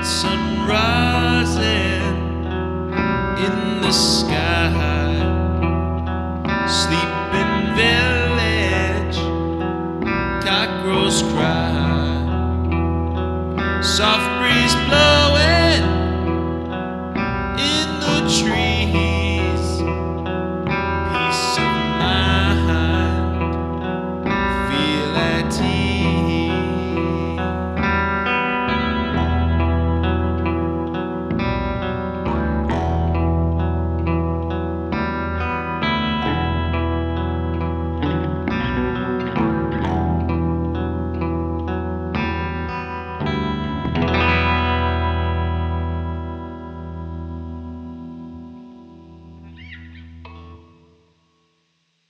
sun rising in the sky, sleeping village, cockroach cry, soft breeze blowing